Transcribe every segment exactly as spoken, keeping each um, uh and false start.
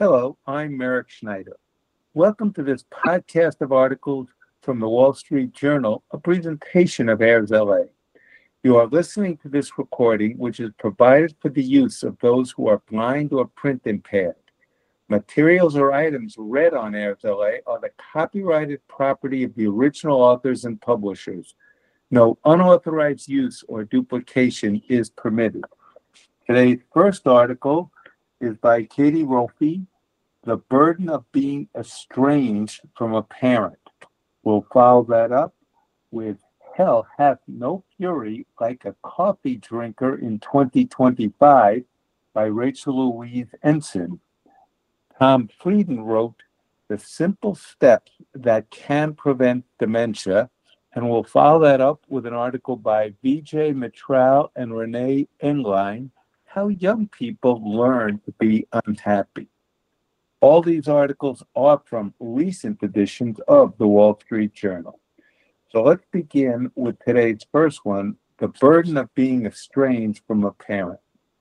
Hello, I'm Merrick Schneider. Welcome to this podcast of articles from the Wall Street Journal, a presentation of Airs L A. You are listening to this recording, which is provided for the use of those who are blind or print impaired. Materials or items read on Airs L A are the copyrighted property of the original authors and publishers. No unauthorized use or duplication is permitted. Today's first article is by Katie Rolfe, The Burden of Being Estranged from a Parent. We'll follow that up with Hell Hath No Fury Like a Coffee Drinker in twenty twenty-five by Rachel Louise Ensign. Tom Frieden wrote The Simple Steps That Can Prevent Dementia, and we'll follow that up with an article by Vijay Mitral and Renee Englein, How Young People Learn to Be Unhappy. All these articles are from recent editions of the Wall Street Journal. So let's begin with today's first one, The Burden of Being Estranged from a Parent.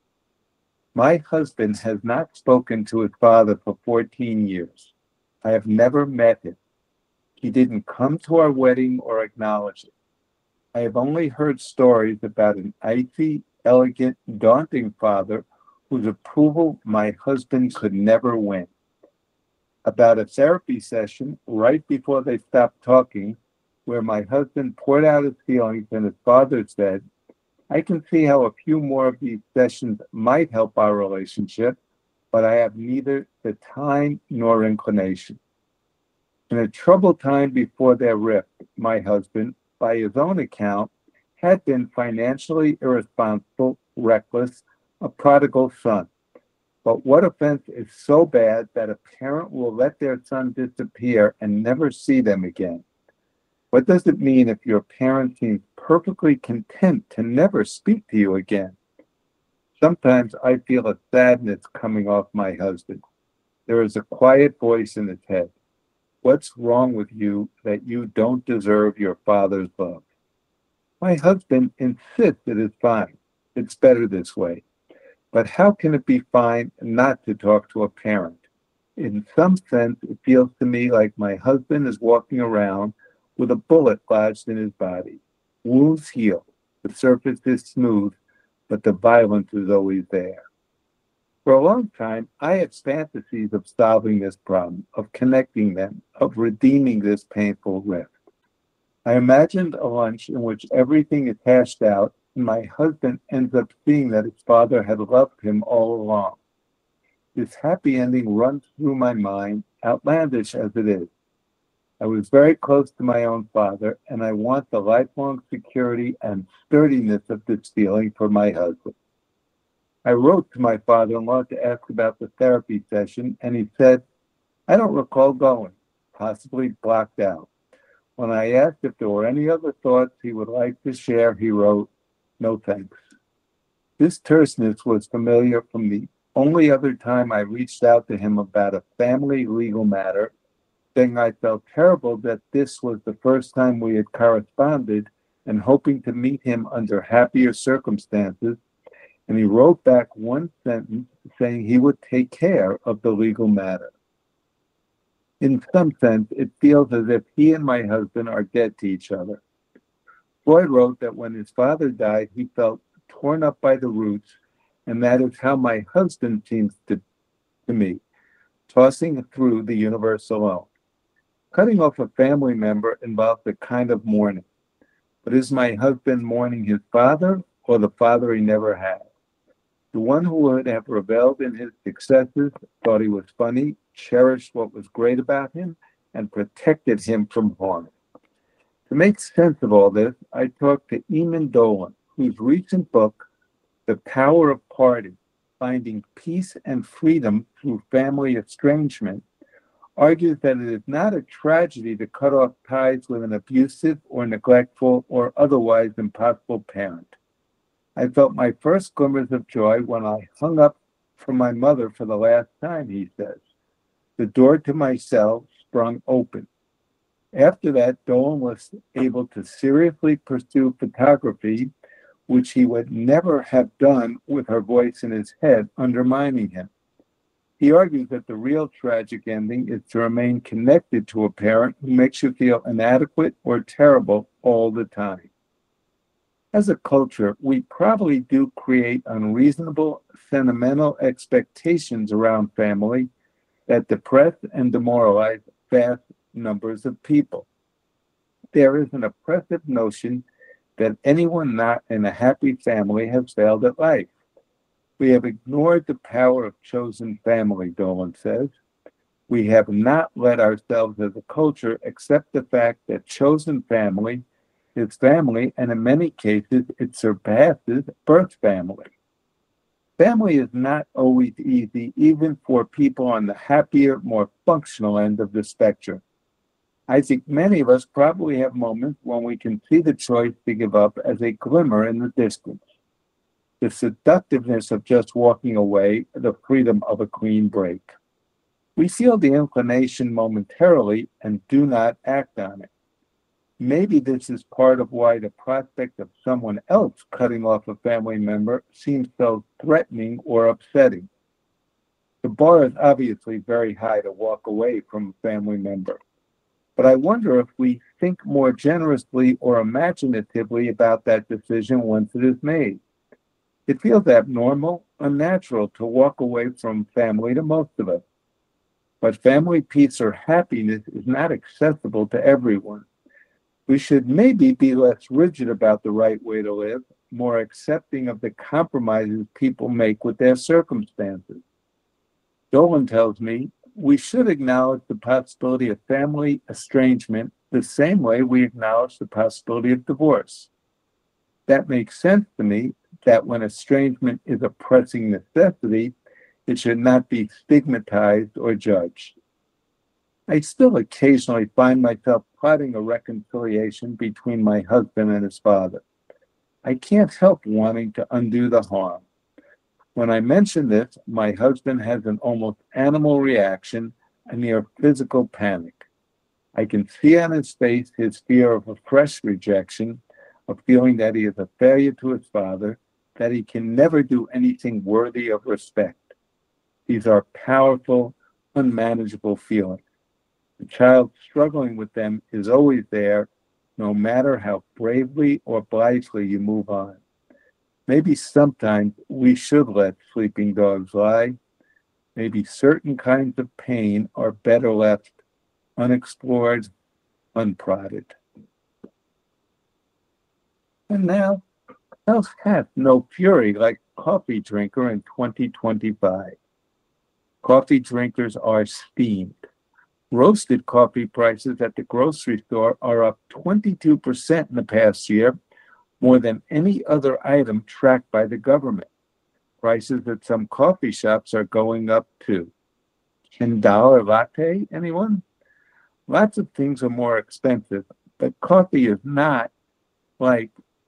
My husband has not spoken to his father for fourteen years. I have never met him. He didn't come to our wedding or acknowledge it. I have only heard stories about an icy, elegant, daunting father whose approval my husband could never win. About a therapy session right before they stopped talking, where my husband poured out his feelings and his father said, I can see how a few more of these sessions might help our relationship, but I have neither the time nor inclination. In a troubled time before their rift, my husband, by his own account, had been financially irresponsible, reckless, a prodigal son. But what offense is so bad that a parent will let their son disappear and never see them again? What does it mean if your parent seems perfectly content to never speak to you again? Sometimes I feel a sadness coming off my husband. There is a quiet voice in his head. What's wrong with you that you don't deserve your father's love? My husband insists it is fine. It's better this way. But how can it be fine not to talk to a parent? In some sense, it feels to me like my husband is walking around with a bullet lodged in his body. Wounds heal. The surface is smooth, but the violence is always there. For a long time, I had fantasies of solving this problem, of connecting them, of redeeming this painful rift. I imagined a lunch in which everything is hashed out, and my husband ends up seeing that his father had loved him all along. This happy ending runs through my mind, outlandish as it is. I was very close to my own father, and I want the lifelong security and sturdiness of this feeling for my husband. I wrote to my father-in-law to ask about the therapy session, and he said, I don't recall going, possibly blocked out. When I asked if there were any other thoughts he would like to share, he wrote, no thanks. This terseness was familiar from the only other time I reached out to him about a family legal matter, saying I felt terrible that this was the first time we had corresponded and hoping to meet him under happier circumstances. And he wrote back one sentence saying he would take care of the legal matter. In some sense, it feels as if he and my husband are dead to each other. Freud wrote that when his father died, he felt torn up by the roots, and that is how my husband seems to, to me, tossing through the universe alone. Cutting off a family member involves a kind of mourning. But is my husband mourning his father or the father he never had? The one who would have reveled in his successes, thought he was funny, cherished what was great about him, and protected him from harm. To make sense of all this, I talked to Eamon Dolan, whose recent book, The Power of Parting, Finding Peace and Freedom Through Family Estrangement, argues that it is not a tragedy to cut off ties with an abusive or neglectful or otherwise impossible parent. I felt my first glimmers of joy when I hung up from my mother for the last time, he says. The door to my cell sprung open. After that, Dolan was able to seriously pursue photography, which he would never have done with her voice in his head undermining him. He argues that the real tragic ending is to remain connected to a parent who makes you feel inadequate or terrible all the time. As a culture, we probably do create unreasonable, sentimental expectations around family that depress and demoralize vast numbers of people. There is an oppressive notion that anyone not in a happy family has failed at life. We have ignored the power of chosen family, Dolan says. We have not let ourselves as a culture accept the fact that chosen family is family, and in many cases, it surpasses birth family. Family is not always easy, even for people on the happier, more functional end of the spectrum. I think many of us probably have moments when we can see the choice to give up as a glimmer in the distance. The seductiveness of just walking away, the freedom of a clean break. We feel the inclination momentarily and do not act on it. Maybe this is part of why the prospect of someone else cutting off a family member seems so threatening or upsetting. The bar is obviously very high to walk away from a family member. But I wonder if we think more generously or imaginatively about that decision once it is made. It feels abnormal, unnatural to walk away from family to most of us. But family peace or happiness is not accessible to everyone. We should maybe be less rigid about the right way to live, more accepting of the compromises people make with their circumstances. Dolan tells me we should acknowledge the possibility of family estrangement the same way we acknowledge the possibility of divorce. That makes sense to me that when estrangement is a pressing necessity, it should not be stigmatized or judged. I still occasionally find myself plotting a reconciliation between my husband and his father. I can't help wanting to undo the harm. When I mention this, my husband has an almost animal reaction, a near physical panic. I can see on his face his fear of a fresh rejection, a feeling that he is a failure to his father, that he can never do anything worthy of respect. These are powerful, unmanageable feelings. The child struggling with them is always there, no matter how bravely or blithely you move on. Maybe sometimes we should let sleeping dogs lie. Maybe certain kinds of pain are better left unexplored, unprodded. And now, else hath no fury like coffee drinker in twenty twenty-five. Coffee drinkers are steamed. Roasted coffee prices at the grocery store are up twenty-two percent in the past year, more than any other item tracked by the government. Prices at some coffee shops are going up too. ten dollar latte, anyone? Lots of things are more expensive, but coffee is not like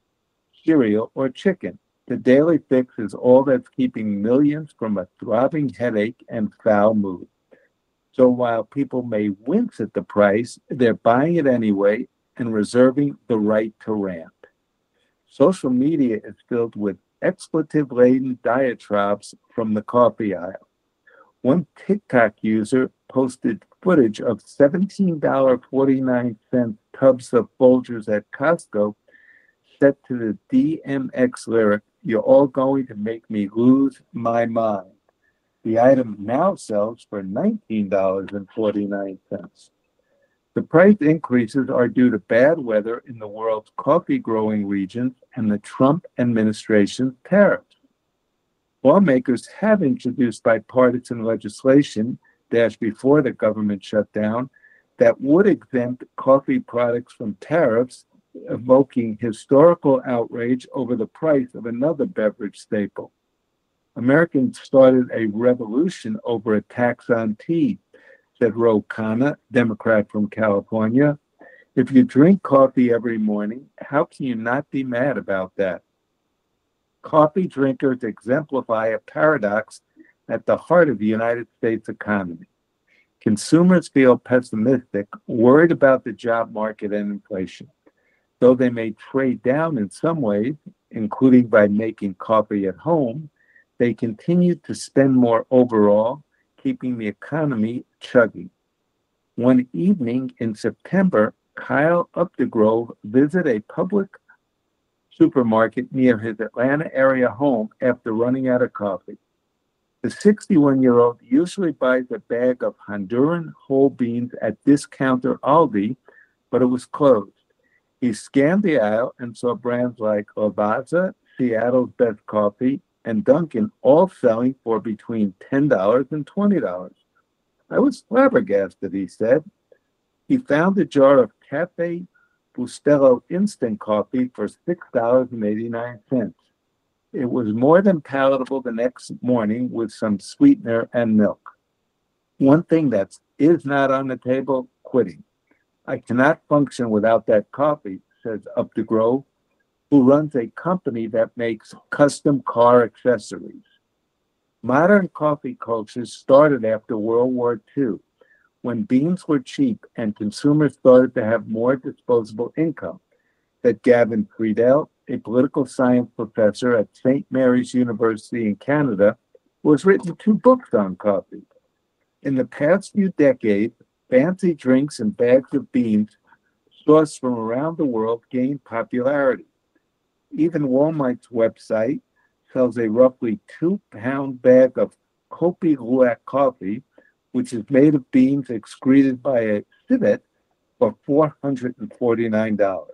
cereal or chicken. The daily fix is all that's keeping millions from a throbbing headache and foul mood. So while people may wince at the price, they're buying it anyway and reserving the right to rant. Social media is filled with expletive-laden diatribes from the coffee aisle. One TikTok user posted footage of seventeen dollars and forty-nine cents tubs of Folgers at Costco set to the D M X lyric, "You're all going to make me lose my mind." The item now sells for nineteen dollars and forty-nine cents. The price increases are due to bad weather in the world's coffee-growing regions and the Trump administration's tariffs. Lawmakers have introduced bipartisan legislation, dashed before the government shutdown, that would exempt coffee products from tariffs, evoking historical outrage over the price of another beverage staple. Americans started a revolution over a tax on tea, said Ro Khanna, Democrat from California. If you drink coffee every morning, how can you not be mad about that? Coffee drinkers exemplify a paradox at the heart of the United States economy. Consumers feel pessimistic, worried about the job market and inflation. Though they may trade down in some ways, including by making coffee at home, they continue to spend more overall, keeping the economy chugging. One evening in September, Kyle Updegrove visited a public supermarket near his Atlanta area home after running out of coffee. The sixty-one-year-old usually buys a bag of Honduran whole beans at discounter Aldi, but it was closed. He scanned the aisle and saw brands like Lavazza, Seattle's Best Coffee, and Dunkin' all selling for between ten dollars and twenty dollars. I was flabbergasted, he said. He found a jar of Cafe Bustelo instant coffee for six dollars and eighty-nine cents. It was more than palatable the next morning with some sweetener and milk. One thing that is not on the table, quitting. I cannot function without that coffee, says Updegrove, who runs a company that makes custom car accessories. Modern coffee culture started after World War Two, when beans were cheap and consumers started to have more disposable income, that Gavin Friedel, a political science professor at Saint Mary's University in Canada, who has written two books on coffee. In the past few decades, fancy drinks and bags of beans sourced from around the world gained popularity. Even Walmart's website sells a roughly two-pound bag of Kopi Luwak coffee, which is made of beans excreted by a civet, for four hundred forty-nine dollars.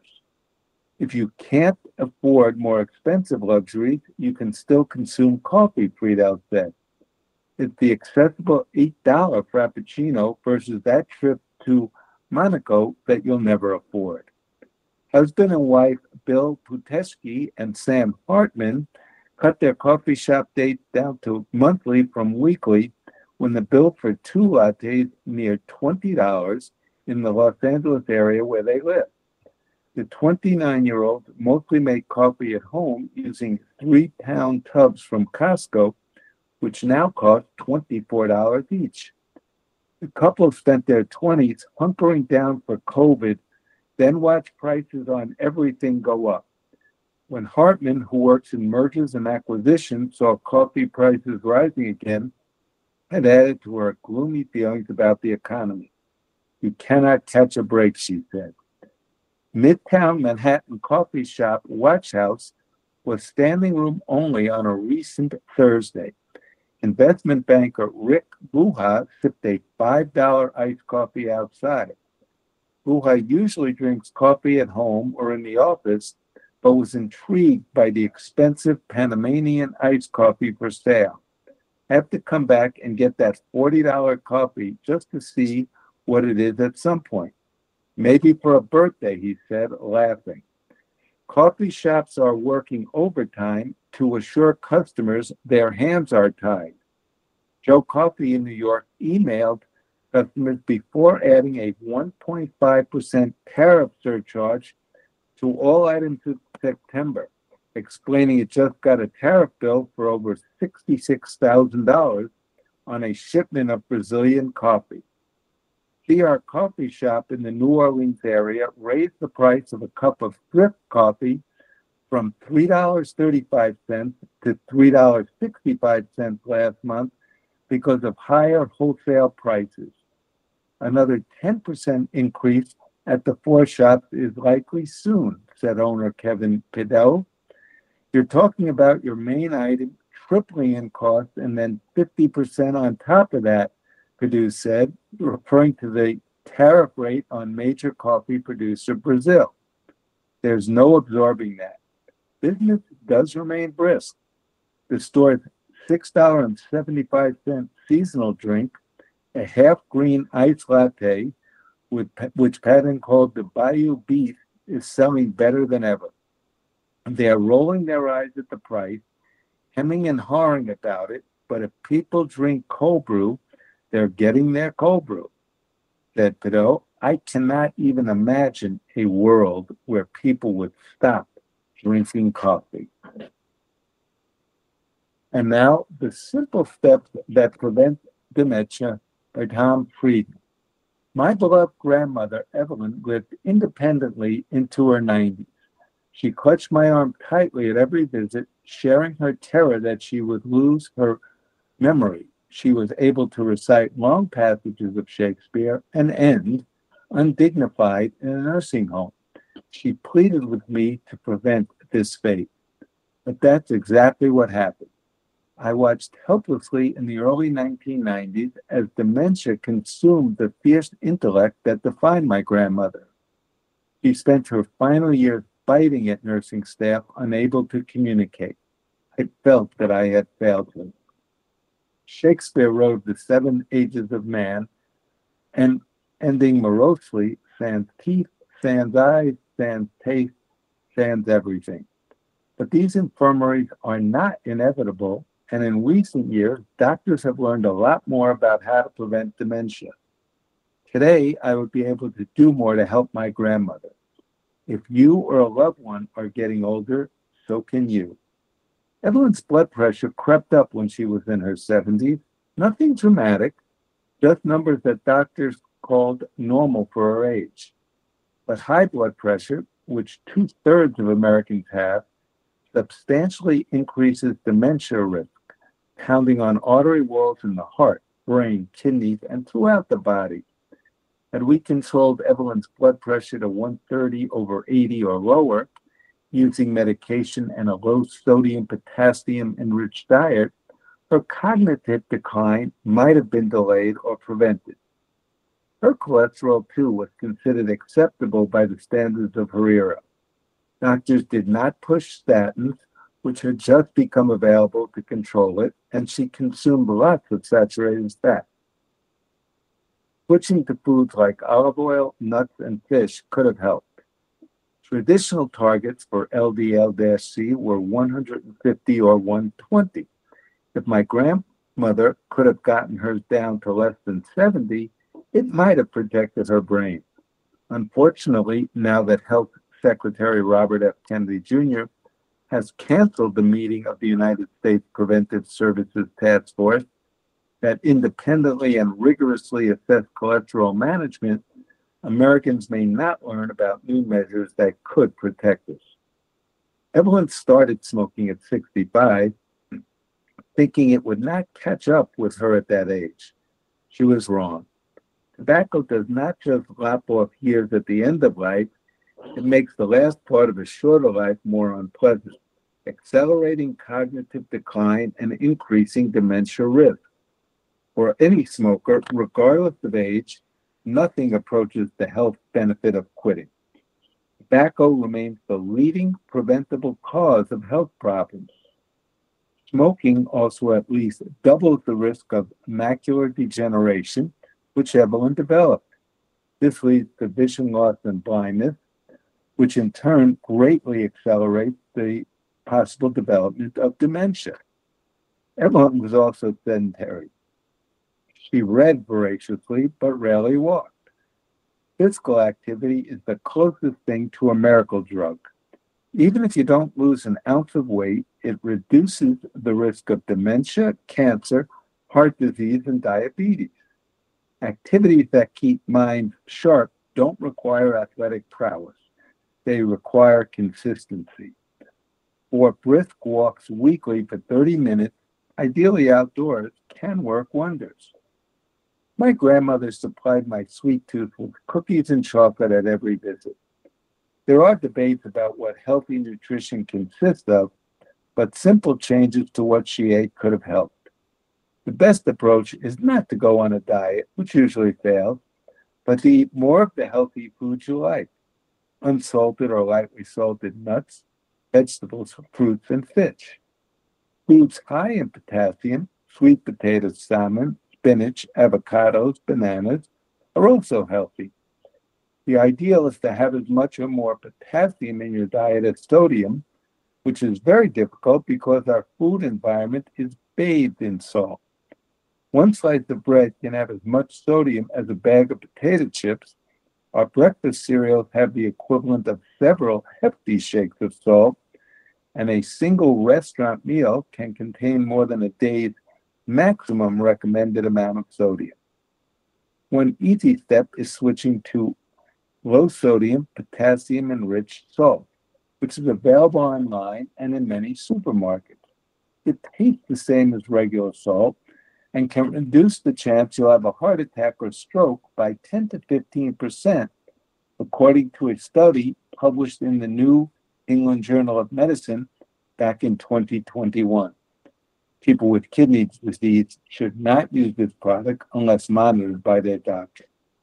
If you can't afford more expensive luxuries, you can still consume coffee, Friedel said. It's the accessible eight dollar Frappuccino versus that trip to Monaco that you'll never afford. Husband and wife Bill Putesky and Sam Hartman cut their coffee shop dates down to monthly from weekly when the bill for two lattes neared twenty dollars in the Los Angeles area where they live. The twenty-nine-year-old mostly made coffee at home using three-pound tubs from Costco, which now cost twenty-four dollars each. The couple spent their twenties hunkering down for COVID, then watched prices on everything go up. When Hartman, who works in mergers and acquisitions, saw coffee prices rising again, it added to her gloomy feelings about the economy. You cannot catch a break, she said. Midtown Manhattan coffee shop Watch House was standing room only on a recent Thursday. Investment banker Rick Buha sipped a five dollar iced coffee outside. Buha usually drinks coffee at home or in the office, but was intrigued by the expensive Panamanian iced coffee for sale. I have to come back and get that forty dollar coffee just to see what it is at some point. Maybe for a birthday, he said, laughing. Coffee shops are working overtime to assure customers their hands are tied. Joe Coffee in New York emailed customers before adding a one point five percent tariff surcharge to all items in September, explaining it just got a tariff bill for over sixty-six thousand dollars on a shipment of Brazilian coffee. C R Coffee Shop in the New Orleans area raised the price of a cup of thrift coffee from three dollars and thirty-five cents to three dollars and sixty-five cents last month because of higher wholesale prices. Another ten percent increase at the four shops is likely soon, said owner Kevin Pidell. You're talking about your main item tripling in cost and then fifty percent on top of that, Pidell said, referring to the tariff rate on major coffee producer Brazil. There's no absorbing that. Business does remain brisk. The store's six dollars and seventy-five cents seasonal drink, a half-green iced latte, with, which Patton called the Bayou Beef, is selling better than ever. They are rolling their eyes at the price, hemming and hawing about it, but if people drink cold brew, they're getting their cold brew. Said Pidell, I cannot even imagine a world where people would stop drinking coffee. And now, The Simple Steps That Prevent Dementia by Tom Frieden. My beloved grandmother, Evelyn, lived independently into her nineties. She clutched my arm tightly at every visit, sharing her terror that she would lose her memory. She was able to recite long passages of Shakespeare and end undignified in a nursing home. She pleaded with me to prevent this fate. But that's exactly what happened. I watched helplessly in the early nineteen nineties as dementia consumed the fierce intellect that defined my grandmother. She spent her final years fighting at nursing staff, unable to communicate. I felt that I had failed her. Shakespeare wrote The Seven Ages of Man, and ending morosely, sans teeth, sans eyes, sans taste, sans everything. But these infirmaries are not inevitable, and in recent years, doctors have learned a lot more about how to prevent dementia. Today, I would be able to do more to help my grandmother. If you or a loved one are getting older, so can you. Evelyn's blood pressure crept up when she was in her seventies. Nothing dramatic, just numbers that doctors called normal for her age. But high blood pressure, which two-thirds of Americans have, substantially increases dementia risk, pounding on artery walls in the heart, brain, kidneys, and throughout the body. Had we controlled Evelyn's blood pressure to one thirty over eighty or lower, using medication and a low sodium potassium enriched diet, her cognitive decline might have been delayed or prevented. Her cholesterol, too, was considered acceptable by the standards of her era. Doctors did not push statins, which had just become available to control it, and she consumed lots of saturated fat. Switching to foods like olive oil, nuts, and fish could have helped. Traditional targets for L D L C were one hundred fifty or one twenty. If my grandmother could have gotten hers down to less than seventy, it might have protected her brain. Unfortunately, now that Health Secretary Robert F. Kennedy Junior has canceled the meeting of the United States Preventive Services Task Force that independently and rigorously assess cholesterol management, Americans may not learn about new measures that could protect us. Evelyn started smoking at sixty-five, thinking it would not catch up with her at that age. She was wrong. Tobacco does not just lop off years at the end of life, it makes the last part of a shorter life more unpleasant, accelerating cognitive decline and increasing dementia risk. For any smoker, regardless of age, nothing approaches the health benefit of quitting. Tobacco remains the leading preventable cause of health problems. Smoking also at least doubles the risk of macular degeneration, which Evelyn developed. This leads to vision loss and blindness, which in turn greatly accelerates the possible development of dementia. Evelyn was also sedentary. She read voraciously, but rarely walked. Physical activity is the closest thing to a miracle drug. Even if you don't lose an ounce of weight, it reduces the risk of dementia, cancer, heart disease, and diabetes. Activities that keep minds sharp don't require athletic prowess. They require consistency. Or brisk walks weekly for thirty minutes, ideally outdoors, can work wonders. My grandmother supplied my sweet tooth with cookies and chocolate at every visit. There are debates about what healthy nutrition consists of, but simple changes to what she ate could have helped. The best approach is not to go on a diet, which usually fails, but to eat more of the healthy foods you like: unsalted or lightly salted nuts, vegetables, fruits, and fish. Foods high in potassium, sweet potatoes, salmon, spinach, avocados, bananas, are also healthy. The ideal is to have as much or more potassium in your diet as sodium, which is very difficult because our food environment is bathed in salt. One slice of bread can have as much sodium as a bag of potato chips. Our breakfast cereals have the equivalent of several hefty shakes of salt, and a single restaurant meal can contain more than a day's maximum recommended amount of sodium. One easy step is switching to low sodium, potassium enriched salt, which is available online and in many supermarkets. It tastes the same as regular salt, and can reduce the chance you'll have a heart attack or stroke by ten to fifteen percent, according to a study published in the New England Journal of Medicine back in twenty twenty-one. People with kidney disease should not use this product unless monitored by their doctor.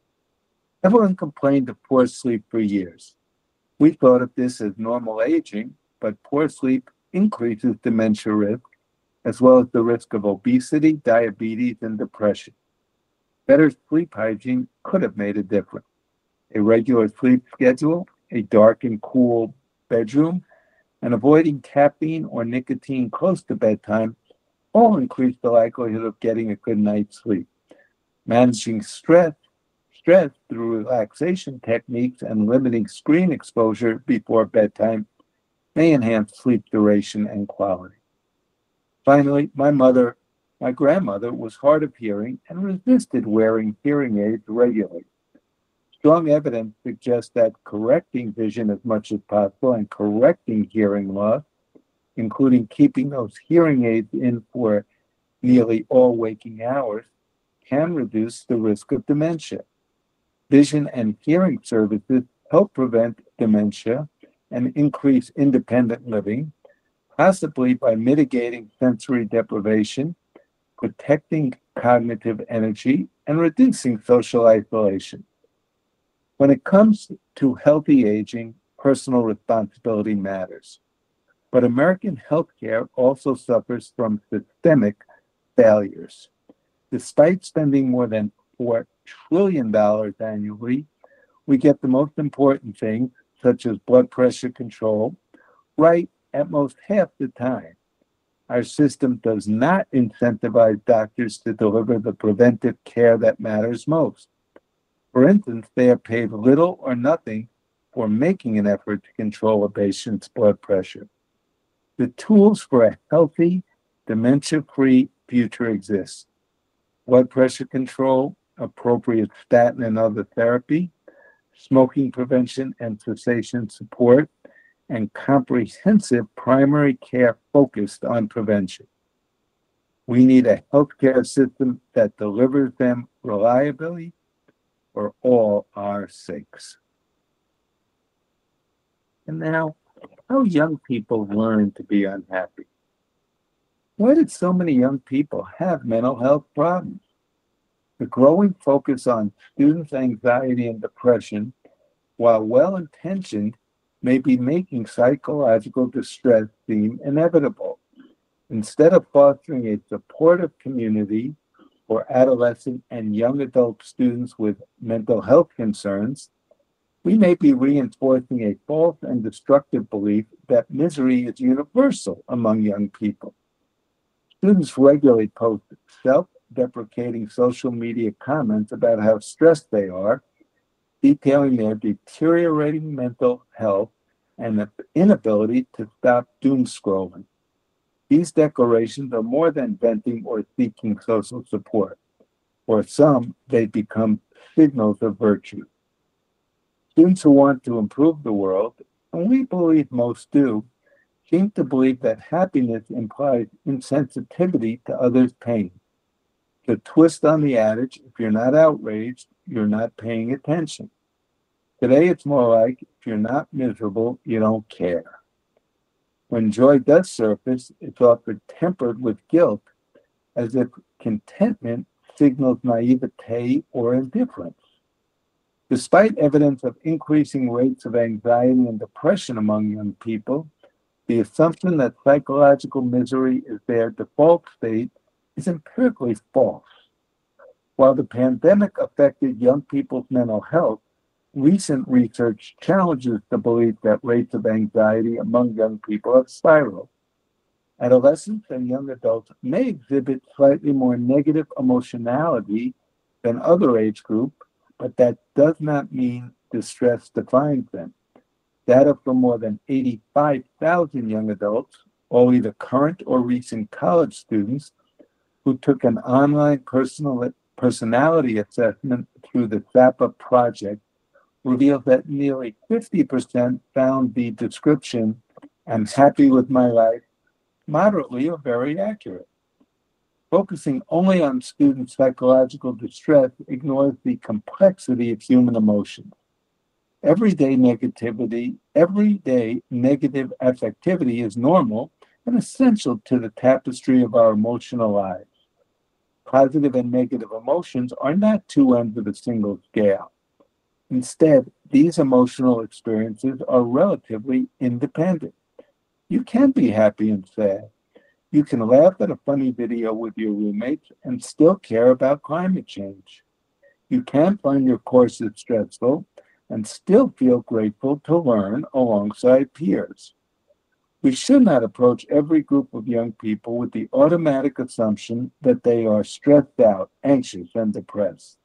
Everyone complained of poor sleep for years. We thought of this as normal aging, but poor sleep increases dementia risk, as well as the risk of obesity, diabetes, and depression. Better sleep hygiene could have made a difference. A regular sleep schedule, a dark and cool bedroom, and avoiding caffeine or nicotine close to bedtime all increase the likelihood of getting a good night's sleep. Managing stress, stress through relaxation techniques and limiting screen exposure before bedtime may enhance sleep duration and quality. Finally, my mother, my grandmother was hard of hearing and resisted wearing hearing aids regularly. Strong evidence suggests that correcting vision as much as possible and correcting hearing loss, including keeping those hearing aids in for nearly all waking hours, can reduce the risk of dementia. Vision and hearing services help prevent dementia and increase independent living, possibly by mitigating sensory deprivation, protecting cognitive energy, and reducing social isolation. When it comes to healthy aging, personal responsibility matters. But American healthcare also suffers from systemic failures. Despite spending more than four trillion dollars annually, we get the most important things, such as blood pressure control, right at most half the time. Our system does not incentivize doctors to deliver the preventive care that matters most. For instance, they are paid little or nothing for making an effort to control a patient's blood pressure. The tools for a healthy, dementia-free future exist. Blood pressure control, appropriate statin and other therapy, smoking prevention and cessation support, and comprehensive primary care focused on prevention. We need a healthcare system that delivers them reliably for all our sakes. And now, how young people learn to be unhappy. Why did so many young people have mental health problems? The growing focus on students' anxiety and depression, while well-intentioned, may be making psychological distress seem inevitable. Instead of fostering a supportive community for adolescent and young adult students with mental health concerns, we may be reinforcing a false and destructive belief that misery is universal among young people. Students regularly post self-deprecating social media comments about how stressed they are, detailing their deteriorating mental health and the inability to stop doom scrolling. These declarations are more than venting or seeking social support. For some, they become signals of virtue. Students who want to improve the world, and we believe most do, seem to believe that happiness implies insensitivity to others' pain. The twist on the adage, if you're not outraged, you're not paying attention. Today, it's more like, if you're not miserable, you don't care. When joy does surface, it's often tempered with guilt, as if contentment signals naivete or indifference. Despite evidence of increasing rates of anxiety and depression among young people, the assumption that psychological misery is their default state is empirically false. While the pandemic affected young people's mental health, recent research challenges the belief that rates of anxiety among young people have spiraled. Adolescents and young adults may exhibit slightly more negative emotionality than other age groups, but that does not mean distress defines them. Data from more than eighty-five thousand young adults, all either current or recent college students, who took an online personal personality assessment through the SAPA project, revealed that nearly fifty percent found the description, "I'm happy with my life," moderately or very accurate. Focusing only on student psychological distress ignores the complexity of human emotions. Everyday negativity, everyday negative affectivity is normal and essential to the tapestry of our emotional lives. Positive and negative emotions are not two ends of a single scale. Instead, these emotional experiences are relatively independent. You can be happy and sad. You can laugh at a funny video with your roommates and still care about climate change. You can find your courses stressful and still feel grateful to learn alongside peers. We should not approach every group of young people with the automatic assumption that they are stressed out, anxious, and depressed.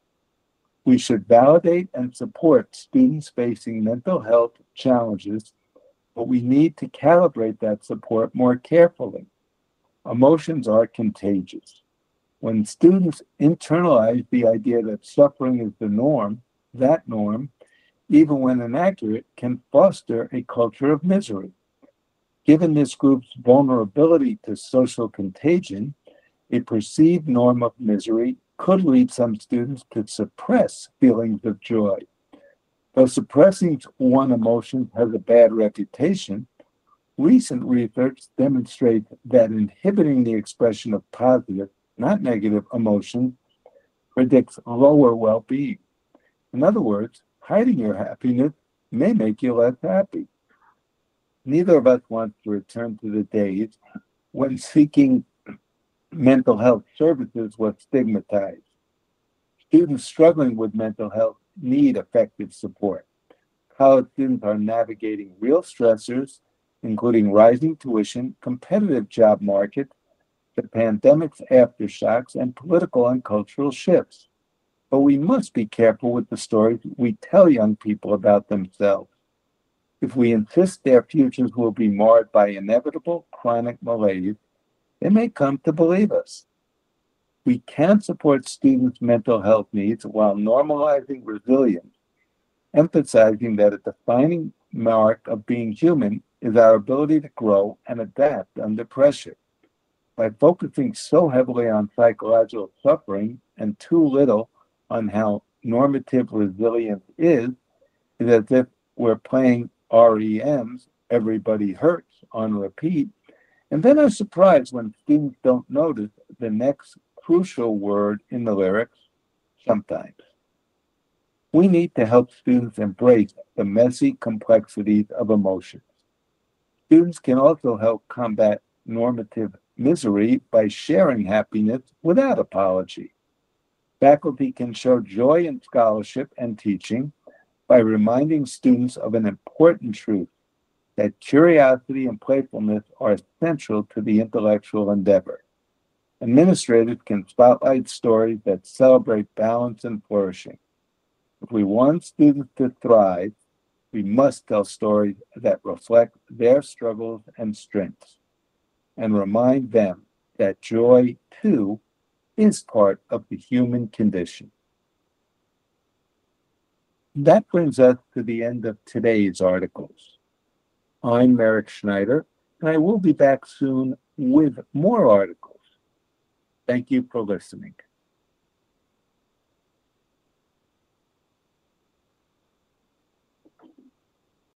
We should validate and support students facing mental health challenges, but we need to calibrate that support more carefully. Emotions are contagious. When students internalize the idea that suffering is the norm, that norm, even when inaccurate, can foster a culture of misery. Given this group's vulnerability to social contagion, a perceived norm of misery could lead some students to suppress feelings of joy. Though suppressing one emotion has a bad reputation, recent research demonstrates that inhibiting the expression of positive, not negative, emotions predicts lower well being. In other words, hiding your happiness may make you less happy. Neither of us wants to return to the days when seeking mental health services was stigmatized. Students struggling with mental health need effective support. College students are navigating real stressors, including rising tuition, competitive job markets, the pandemic's aftershocks, and political and cultural shifts. But we must be careful with the stories we tell young people about themselves. If we insist their futures will be marred by inevitable chronic malaise, they may come to believe us. We can support students' mental health needs while normalizing resilience, emphasizing that a defining mark of being human is our ability to grow and adapt under pressure. By focusing so heavily on psychological suffering and too little on how normative resilience is, is as if we're playing R E M's Everybody Hurts on repeat, and then are surprised when students don't notice the next crucial word in the lyrics, sometimes. We need to help students embrace the messy complexities of emotions. Students can also help combat normative misery by sharing happiness without apology. Faculty can show joy in scholarship and teaching by reminding students of an important truth, that curiosity and playfulness are central to the intellectual endeavor. Administrators can spotlight stories that celebrate balance and flourishing. If we want students to thrive, we must tell stories that reflect their struggles and strengths and remind them that joy, too, is part of the human condition. That brings us to the end of today's articles. I'm Merrick Schneider, and I will be back soon with more articles. Thank you for listening.